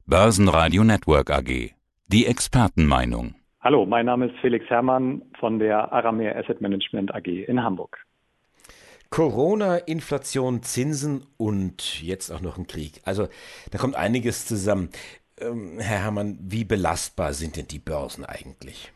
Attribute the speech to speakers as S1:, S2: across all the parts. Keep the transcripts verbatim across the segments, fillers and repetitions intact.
S1: Börsenradio Network A G. Die Expertenmeinung.
S2: Hallo, mein Name ist Felix Herrmann von der Aramea Asset Management A G in Hamburg.
S3: Corona, Inflation, Zinsen und jetzt auch noch ein Krieg. Also da kommt einiges zusammen. Ähm, Herr Herrmann, wie belastbar sind denn die Börsen eigentlich?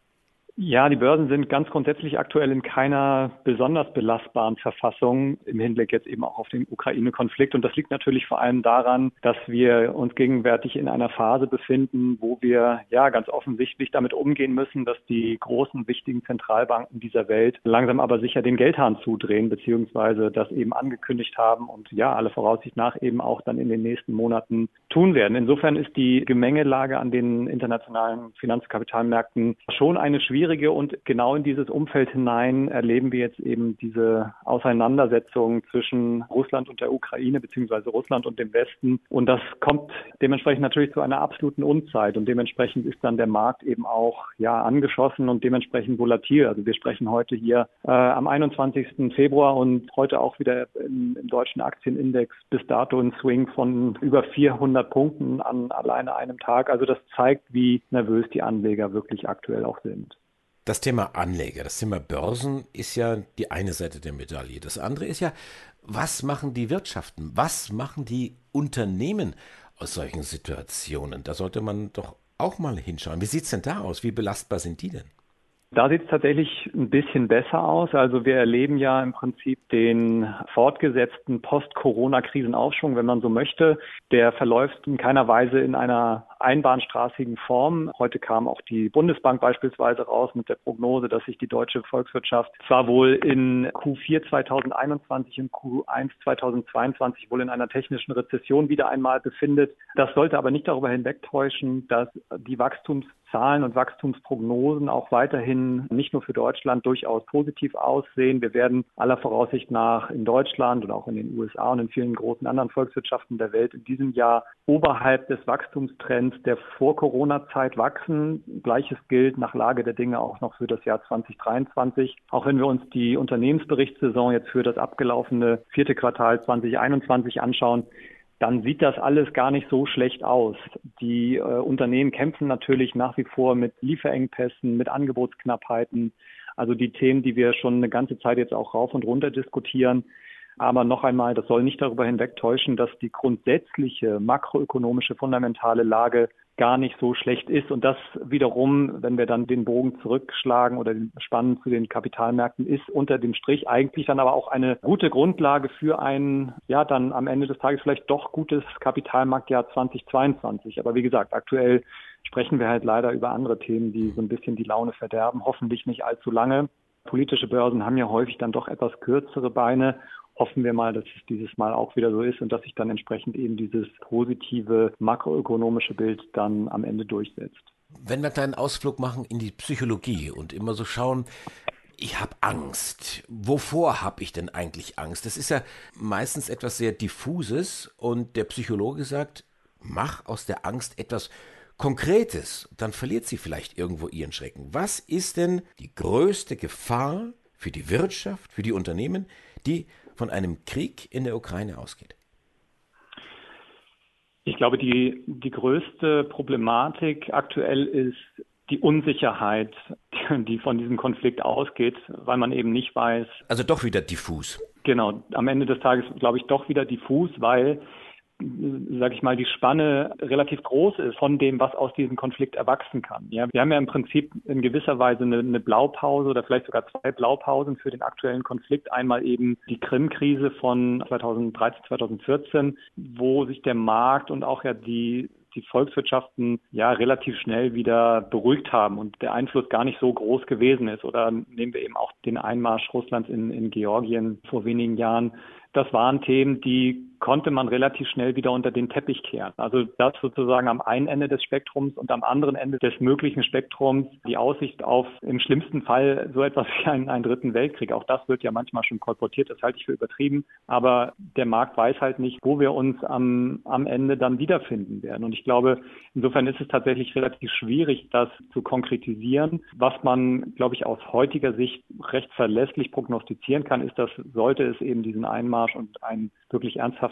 S2: Ja, die Börsen sind ganz grundsätzlich aktuell in keiner besonders belastbaren Verfassung im Hinblick jetzt eben auch auf den Ukraine-Konflikt. Und das liegt natürlich vor allem daran, dass wir uns gegenwärtig in einer Phase befinden, wo wir ja ganz offensichtlich damit umgehen müssen, dass die großen, wichtigen Zentralbanken dieser Welt langsam aber sicher den Geldhahn zudrehen, beziehungsweise das eben angekündigt haben und ja, alle Voraussicht nach eben auch dann in den nächsten Monaten tun werden. Insofern ist die Gemengelage an den internationalen Finanz- und Kapitalmärkten schon eine schwierige. Und genau in dieses Umfeld hinein erleben wir jetzt eben diese Auseinandersetzung zwischen Russland und der Ukraine beziehungsweise Russland und dem Westen. Und das kommt dementsprechend natürlich zu einer absoluten Unzeit. Und dementsprechend ist dann der Markt eben auch ja angeschossen und dementsprechend volatil. Also wir sprechen heute hier äh, am einundzwanzigsten Februar und heute auch wieder im, im deutschen Aktienindex bis dato ein Swing von über vierhundert Punkten an alleine einem Tag. Also das zeigt, wie nervös die Anleger wirklich aktuell auch sind.
S3: Das Thema Anleger, das Thema Börsen ist ja die eine Seite der Medaille. Das andere ist ja, was machen die Wirtschaften? Was machen die Unternehmen aus solchen Situationen? Da sollte man doch auch mal hinschauen. Wie sieht es denn da aus? Wie belastbar sind die denn?
S2: Da sieht es tatsächlich ein bisschen besser aus. Also wir erleben ja im Prinzip den fortgesetzten Post-Corona-Krisenaufschwung, wenn man so möchte. Der verläuft in keiner Weise in einer einbahnstraßigen Form. Heute kam auch die Bundesbank beispielsweise raus mit der Prognose, dass sich die deutsche Volkswirtschaft zwar wohl in Q vier zweitausendeinundzwanzig und Q eins zweitausendzweiundzwanzig wohl in einer technischen Rezession wieder einmal befindet. Das sollte aber nicht darüber hinwegtäuschen, dass die Wachstumszahlen und Wachstumsprognosen auch weiterhin nicht nur für Deutschland durchaus positiv aussehen. Wir werden aller Voraussicht nach in Deutschland und auch in den U S A und in vielen großen anderen Volkswirtschaften der Welt in diesem Jahr oberhalb des Wachstumstrends der Vor-Corona-Zeit wachsen. Gleiches gilt nach Lage der Dinge auch noch für das Jahr zweitausenddreiundzwanzig. Auch wenn wir uns die Unternehmensberichtssaison jetzt für das abgelaufene vierte Quartal zweitausendeinundzwanzig anschauen, dann sieht das alles gar nicht so schlecht aus. Die äh, Unternehmen kämpfen natürlich nach wie vor mit Lieferengpässen, mit Angebotsknappheiten, also die Themen, die wir schon eine ganze Zeit jetzt auch rauf und runter diskutieren. Aber noch einmal, das soll nicht darüber hinwegtäuschen, dass die grundsätzliche makroökonomische fundamentale Lage gar nicht so schlecht ist. Und das wiederum, wenn wir dann den Bogen zurückschlagen oder den Spannen zu den Kapitalmärkten, ist unter dem Strich eigentlich dann aber auch eine gute Grundlage für ein, ja, dann am Ende des Tages vielleicht doch gutes Kapitalmarktjahr zweitausendzweiundzwanzig. Aber wie gesagt, aktuell sprechen wir halt leider über andere Themen, die so ein bisschen die Laune verderben. Hoffentlich nicht allzu lange. Politische Börsen haben ja häufig dann doch etwas kürzere Beine. Hoffen wir mal, dass es dieses Mal auch wieder so ist und dass sich dann entsprechend eben dieses positive makroökonomische Bild dann am Ende durchsetzt.
S3: Wenn wir einen kleinen Ausflug machen in die Psychologie und immer so schauen, ich habe Angst. Wovor habe ich denn eigentlich Angst? Das ist ja meistens etwas sehr Diffuses und der Psychologe sagt, mach aus der Angst etwas Konkretes, dann verliert sie vielleicht irgendwo ihren Schrecken. Was ist denn die größte Gefahr für die Wirtschaft, für die Unternehmen, die von einem Krieg in der Ukraine ausgeht?
S2: Ich glaube, die, die größte Problematik aktuell ist die Unsicherheit, die von diesem Konflikt ausgeht, weil man eben nicht weiß.
S3: Also doch wieder diffus.
S2: Genau, am Ende des Tages glaube ich doch wieder diffus, weil sage ich mal, die Spanne relativ groß ist von dem, was aus diesem Konflikt erwachsen kann. Ja, wir haben ja im Prinzip in gewisser Weise eine, eine Blaupause oder vielleicht sogar zwei Blaupausen für den aktuellen Konflikt. Einmal eben die Krim-Krise von zweitausenddreizehn, zweitausendvierzehn, wo sich der Markt und auch ja die die Volkswirtschaften ja relativ schnell wieder beruhigt haben und der Einfluss gar nicht so groß gewesen ist. Oder nehmen wir eben auch den Einmarsch Russlands in, in Georgien vor wenigen Jahren. Das waren Themen, die konnte man relativ schnell wieder unter den Teppich kehren. Also das sozusagen am einen Ende des Spektrums und am anderen Ende des möglichen Spektrums die Aussicht auf im schlimmsten Fall so etwas wie einen, einen dritten Weltkrieg. Auch das wird ja manchmal schon kolportiert, das halte ich für übertrieben. Aber der Markt weiß halt nicht, wo wir uns am, am Ende dann wiederfinden werden. Und ich glaube, insofern ist es tatsächlich relativ schwierig, das zu konkretisieren. Was man, glaube ich, aus heutiger Sicht recht verlässlich prognostizieren kann, ist, dass sollte es eben diesen Einmarsch und einen wirklich ernsthaften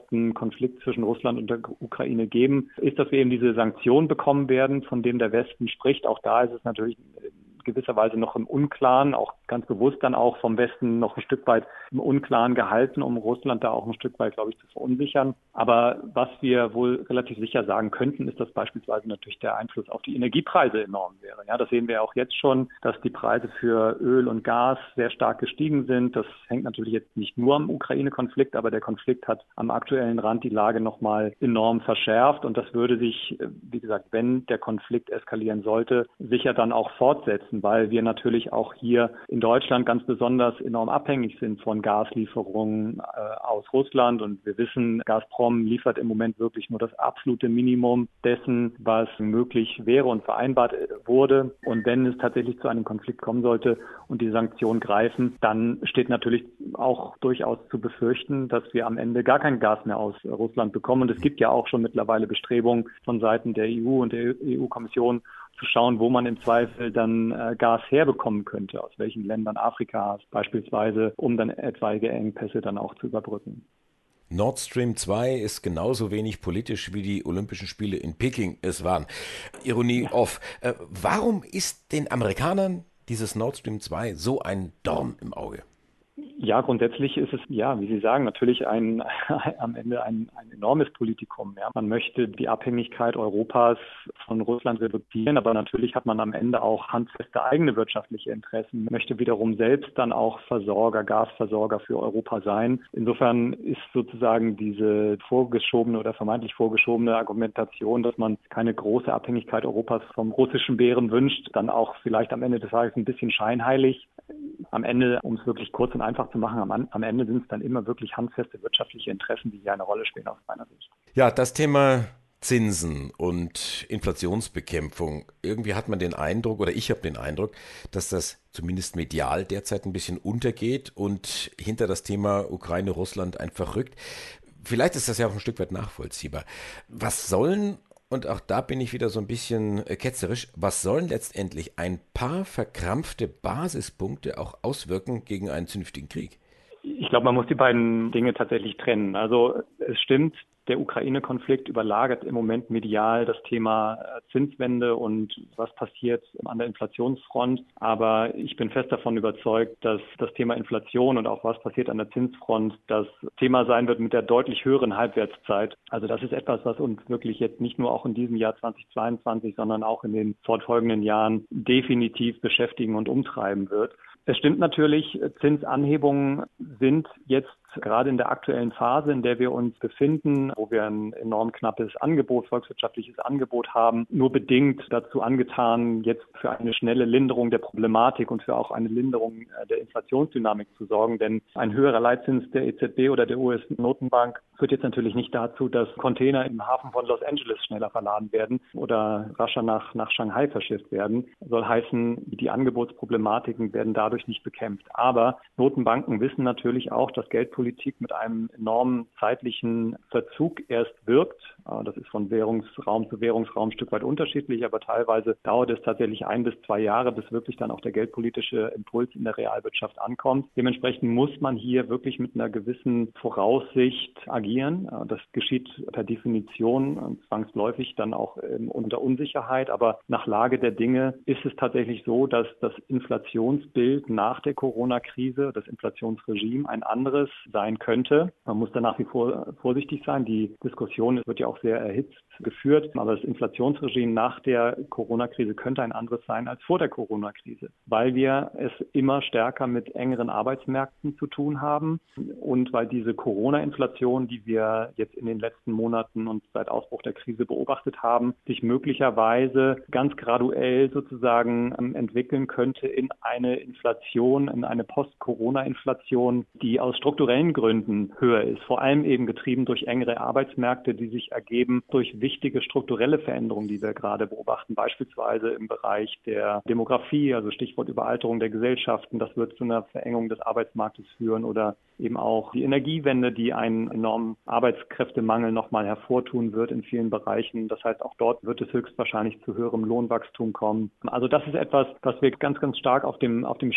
S2: dauerhaften Konflikt zwischen Russland und der Ukraine geben, ist, dass wir eben diese Sanktionen bekommen werden, von denen der Westen spricht. Auch da ist es natürlich gewisserweise noch im Unklaren, auch ganz bewusst dann auch vom Westen noch ein Stück weit im Unklaren gehalten, um Russland da auch ein Stück weit, glaube ich, zu verunsichern. Aber was wir wohl relativ sicher sagen könnten, ist, dass beispielsweise natürlich der Einfluss auf die Energiepreise enorm wäre. Ja, das sehen wir auch jetzt schon, dass die Preise für Öl und Gas sehr stark gestiegen sind. Das hängt natürlich jetzt nicht nur am Ukraine-Konflikt, aber der Konflikt hat am aktuellen Rand die Lage nochmal enorm verschärft. Und das würde sich, wie gesagt, wenn der Konflikt eskalieren sollte, sicher dann auch fortsetzen, weil wir natürlich auch hier in Deutschland ganz besonders enorm abhängig sind von Gaslieferungen äh, aus Russland. Und wir wissen, Gazprom liefert im Moment wirklich nur das absolute Minimum dessen, was möglich wäre und vereinbart wurde. Und wenn es tatsächlich zu einem Konflikt kommen sollte und die Sanktionen greifen, dann steht natürlich auch durchaus zu befürchten, dass wir am Ende gar kein Gas mehr aus Russland bekommen. Und es gibt ja auch schon mittlerweile Bestrebungen von Seiten der E U und der E U-Kommission, zu schauen, wo man im Zweifel dann äh, Gas herbekommen könnte, aus welchen Ländern Afrikas beispielsweise, um dann etwaige Engpässe dann auch zu überbrücken.
S3: Nord Stream zwei ist genauso wenig politisch wie die Olympischen Spiele in Peking es waren. Ironie ja. off. Äh, warum ist den Amerikanern dieses Nord Stream zwei so ein Dorn im Auge?
S2: Ja, grundsätzlich ist es, ja, wie Sie sagen, natürlich ein, am Ende ein, ein enormes Politikum. Ja. Man möchte die Abhängigkeit Europas von Russland reduzieren, aber natürlich hat man am Ende auch handfeste eigene wirtschaftliche Interessen, möchte wiederum selbst dann auch Versorger, Gasversorger für Europa sein. Insofern ist sozusagen diese vorgeschobene oder vermeintlich vorgeschobene Argumentation, dass man keine große Abhängigkeit Europas vom russischen Bären wünscht, dann auch vielleicht am Ende des Tages ein bisschen scheinheilig. Am Ende, um es wirklich kurz und einfach zu machen, am, am Ende sind es dann immer wirklich handfeste wirtschaftliche Interessen, die hier eine Rolle spielen aus meiner Sicht.
S3: Ja, das Thema Zinsen und Inflationsbekämpfung. Irgendwie hat man den Eindruck, oder ich habe den Eindruck, dass das zumindest medial derzeit ein bisschen untergeht und hinter das Thema Ukraine-Russland einfach rückt. Vielleicht ist das ja auch ein Stück weit nachvollziehbar. Was sollen Und auch da bin ich wieder so ein bisschen ketzerisch. Was sollen letztendlich ein paar verkrampfte Basispunkte auch auswirken gegen einen zünftigen Krieg?
S2: Ich glaube, man muss die beiden Dinge tatsächlich trennen. Also es stimmt, der Ukraine-Konflikt überlagert im Moment medial das Thema Zinswende und was passiert an der Inflationsfront. Aber ich bin fest davon überzeugt, dass das Thema Inflation und auch was passiert an der Zinsfront das Thema sein wird mit der deutlich höheren Halbwertszeit. Also das ist etwas, was uns wirklich jetzt nicht nur auch in diesem Jahr zweitausendzweiundzwanzig, sondern auch in den fortfolgenden Jahren definitiv beschäftigen und umtreiben wird. Es stimmt natürlich, Zinsanhebungen sind jetzt gerade in der aktuellen Phase, in der wir uns befinden, wo wir ein enorm knappes Angebot, volkswirtschaftliches Angebot haben, nur bedingt dazu angetan, jetzt für eine schnelle Linderung der Problematik und für auch eine Linderung der Inflationsdynamik zu sorgen. Denn ein höherer Leitzins der E Z B oder der U S-Notenbank führt jetzt natürlich nicht dazu, dass Container im Hafen von Los Angeles schneller verladen werden oder rascher nach, nach Shanghai verschifft werden. Das soll heißen, die Angebotsproblematiken werden dadurch nicht bekämpft. Aber Notenbanken wissen natürlich auch, dass Geldpolitik mit einem enormen zeitlichen Verzug erst wirkt. Das ist von Währungsraum zu Währungsraum ein Stück weit unterschiedlich, aber teilweise dauert es tatsächlich ein bis zwei Jahre, bis wirklich dann auch der geldpolitische Impuls in der Realwirtschaft ankommt. Dementsprechend muss man hier wirklich mit einer gewissen Voraussicht agieren. Das geschieht per Definition zwangsläufig dann auch unter Unsicherheit, aber nach Lage der Dinge ist es tatsächlich so, dass das Inflationsbild nach der Corona-Krise, das Inflationsregime ein anderes sein könnte. Man muss da nach wie vor vorsichtig sein. Die Diskussion wird ja auch sehr erhitzt geführt, aber das Inflationsregime nach der Corona-Krise könnte ein anderes sein als vor der Corona-Krise, weil wir es immer stärker mit engeren Arbeitsmärkten zu tun haben und weil diese Corona-Inflation, die wir jetzt in den letzten Monaten und seit Ausbruch der Krise beobachtet haben, sich möglicherweise ganz graduell sozusagen entwickeln könnte in eine Inflation, in eine Post-Corona-Inflation, die aus strukturellen Gründen höher ist, vor allem eben getrieben durch engere Arbeitsmärkte, die sich ergeben durch wichtige strukturelle Veränderungen, die wir gerade beobachten, beispielsweise im Bereich der Demografie, also Stichwort Überalterung der Gesellschaften. Das wird zu einer Verengung des Arbeitsmarktes führen oder eben auch die Energiewende, die einen enormen Arbeitskräftemangel nochmal hervortun wird in vielen Bereichen. Das heißt, auch dort wird es höchstwahrscheinlich zu höherem Lohnwachstum kommen. Also das ist etwas, was wir ganz, ganz stark auf dem, auf dem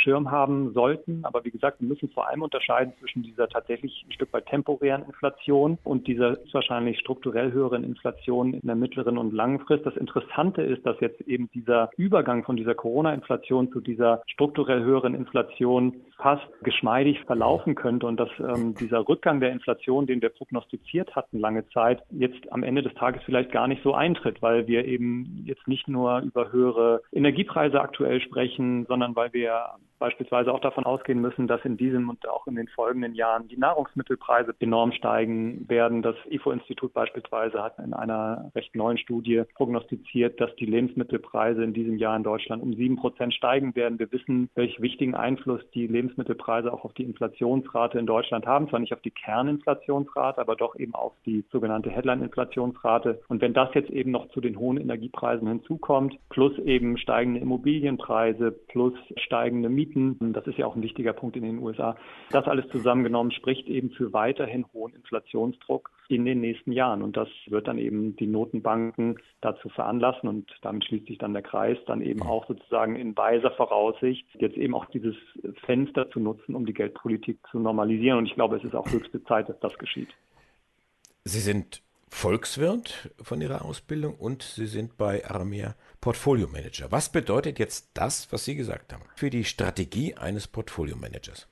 S2: Schirm haben sollten. Aber wie gesagt, wir müssen vor allem unterscheiden zwischen dieser tatsächlich ein Stück weit temporären Inflation und dieser wahrscheinlich strukturell höheren Inflation in der mittleren und langen Frist. Das Interessante ist, dass jetzt eben dieser Übergang von dieser Corona-Inflation zu dieser strukturell höheren Inflation fast geschmeidig verlaufen könnte und dass ähm, dieser Rückgang der Inflation, den wir prognostiziert hatten lange Zeit, jetzt am Ende des Tages vielleicht gar nicht so eintritt, weil wir eben jetzt nicht nur über höhere Energiepreise aktuell sprechen, sondern weil wir beispielsweise auch davon ausgehen müssen, dass in diesem und auch in den folgenden Jahren die Nahrungsmittelpreise enorm steigen werden. Das I F O-Institut beispielsweise hat in einer recht neuen Studie prognostiziert, dass die Lebensmittelpreise in diesem Jahr in Deutschland um sieben Prozent steigen werden. Wir wissen, welch wichtigen Einfluss die Lebensmittelpreise auch auf die Inflationsrate in Deutschland haben. Zwar nicht auf die Kerninflationsrate, aber doch eben auf die sogenannte Headline-Inflationsrate. Und wenn das jetzt eben noch zu den hohen Energiepreisen hinzukommt, plus eben steigende Immobilienpreise, plus steigende Mieten, das ist ja auch ein wichtiger Punkt in den U S A. Das alles zusammengenommen spricht eben für weiterhin hohen Inflationsdruck in den nächsten Jahren. Und das wird dann eben die Notenbanken dazu veranlassen und damit schließt sich dann der Kreis, dann eben auch sozusagen in weiser Voraussicht jetzt eben auch dieses Fenster zu nutzen, um die Geldpolitik zu normalisieren. Und ich glaube, es ist auch höchste Zeit, dass das geschieht.
S3: Sie sind Volkswirt von Ihrer Ausbildung und Sie sind bei Aramea Portfolio Manager. Was bedeutet jetzt das, was Sie gesagt haben, für die Strategie eines Portfolio Managers?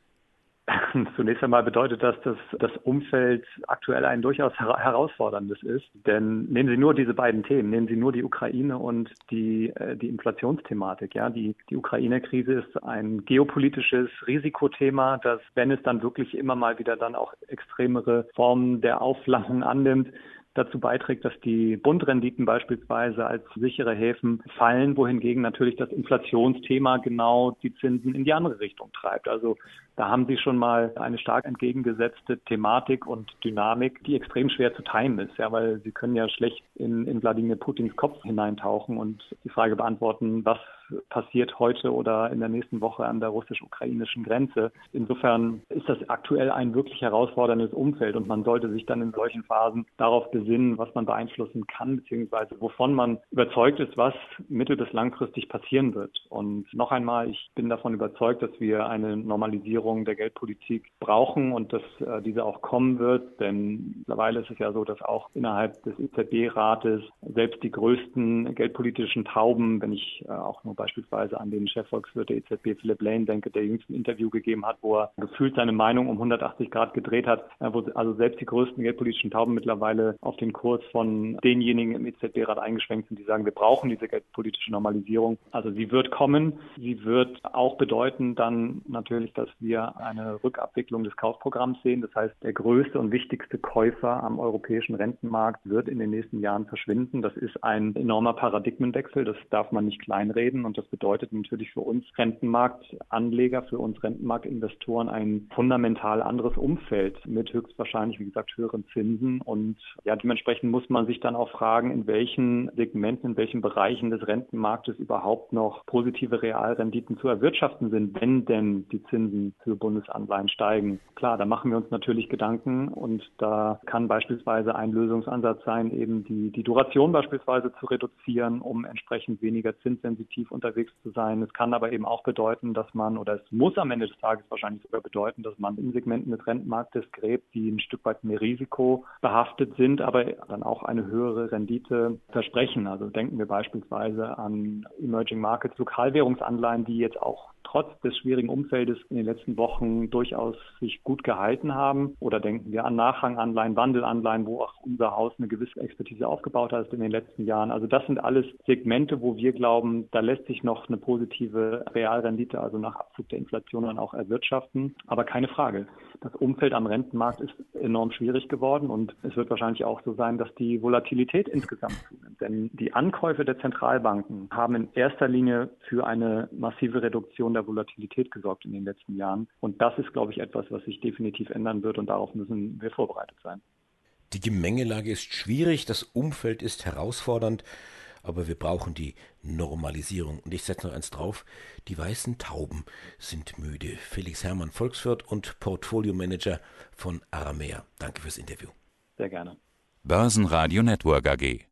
S2: Zunächst einmal bedeutet das, dass das Umfeld aktuell ein durchaus herausforderndes ist. Denn nehmen Sie nur diese beiden Themen, nehmen Sie nur die Ukraine und die, die Inflationsthematik. Ja, die, die Ukraine-Krise ist ein geopolitisches Risikothema, das, wenn es dann wirklich immer mal wieder dann auch extremere Formen der Aufflammung annimmt, dazu beiträgt, dass die Bundrenditen beispielsweise als sichere Häfen fallen, wohingegen natürlich das Inflationsthema genau die Zinsen in die andere Richtung treibt. Also da haben Sie schon mal eine stark entgegengesetzte Thematik und Dynamik, die extrem schwer zu timen ist, ja, weil Sie können ja schlecht in, in Wladimir Putins Kopf hineintauchen und die Frage beantworten, was passiert heute oder in der nächsten Woche an der russisch-ukrainischen Grenze. Insofern ist das aktuell ein wirklich herausforderndes Umfeld und man sollte sich dann in solchen Phasen darauf besinnen, was man beeinflussen kann, beziehungsweise wovon man überzeugt ist, was mittel- bis langfristig passieren wird. Und noch einmal, ich bin davon überzeugt, dass wir eine Normalisierung der Geldpolitik brauchen und dass äh, diese auch kommen wird, denn mittlerweile ist es ja so, dass auch innerhalb des E Z B-Rates selbst die größten geldpolitischen Tauben, wenn ich äh, auch nur beispielsweise an den Chefvolkswirt der E Z B, Philipp Lane, denke, der jüngst ein Interview gegeben hat, wo er gefühlt seine Meinung um hundertachtzig Grad gedreht hat, wo also selbst die größten geldpolitischen Tauben mittlerweile auf den Kurs von denjenigen im E Z B-Rat eingeschwenkt sind, die sagen, wir brauchen diese geldpolitische Normalisierung. Also sie wird kommen. Sie wird auch bedeuten dann natürlich, dass wir eine Rückabwicklung des Kaufprogramms sehen. Das heißt, der größte und wichtigste Käufer am europäischen Rentenmarkt wird in den nächsten Jahren verschwinden. Das ist ein enormer Paradigmenwechsel. Das darf man nicht kleinreden. Und das bedeutet natürlich für uns Rentenmarktanleger, für uns Rentenmarktinvestoren ein fundamental anderes Umfeld mit höchstwahrscheinlich, wie gesagt, höheren Zinsen. Und ja, dementsprechend muss man sich dann auch fragen, in welchen Segmenten, in welchen Bereichen des Rentenmarktes überhaupt noch positive Realrenditen zu erwirtschaften sind, wenn denn die Zinsen für Bundesanleihen steigen. Klar, da machen wir uns natürlich Gedanken und da kann beispielsweise ein Lösungsansatz sein, eben die, die Duration beispielsweise zu reduzieren, um entsprechend weniger zinssensitiv unterwegs zu sein. Es kann aber eben auch bedeuten, dass man, oder es muss am Ende des Tages wahrscheinlich sogar bedeuten, dass man in Segmenten des Rentenmarktes gräbt, die ein Stück weit mehr Risiko behaftet sind, aber dann auch eine höhere Rendite versprechen. Also denken wir beispielsweise an Emerging Markets, Lokalwährungsanleihen, die jetzt auch trotz des schwierigen Umfeldes in den letzten Wochen durchaus sich gut gehalten haben. Oder denken wir an Nachranganleihen, Wandelanleihen, wo auch unser Haus eine gewisse Expertise aufgebaut hat in den letzten Jahren. Also das sind alles Segmente, wo wir glauben, da lässt sich noch eine positive Realrendite, also nach Abzug der Inflation dann auch erwirtschaften. Aber keine Frage, das Umfeld am Rentenmarkt ist enorm schwierig geworden und es wird wahrscheinlich auch so sein, dass die Volatilität insgesamt zunimmt. Denn die Ankäufe der Zentralbanken haben in erster Linie für eine massive Reduktion der Volatilität gesorgt in den letzten Jahren. Und das ist, glaube ich, etwas, was sich definitiv ändern wird und darauf müssen wir vorbereitet sein.
S3: Die Gemengelage ist schwierig, das Umfeld ist herausfordernd, aber wir brauchen die Normalisierung. Und ich setze noch eins drauf, die weißen Tauben sind müde. Felix Herrmann, Volkswirt und Portfolio-Manager von Aramea. Danke fürs Interview.
S2: Sehr gerne.
S1: Börsenradio Network A G.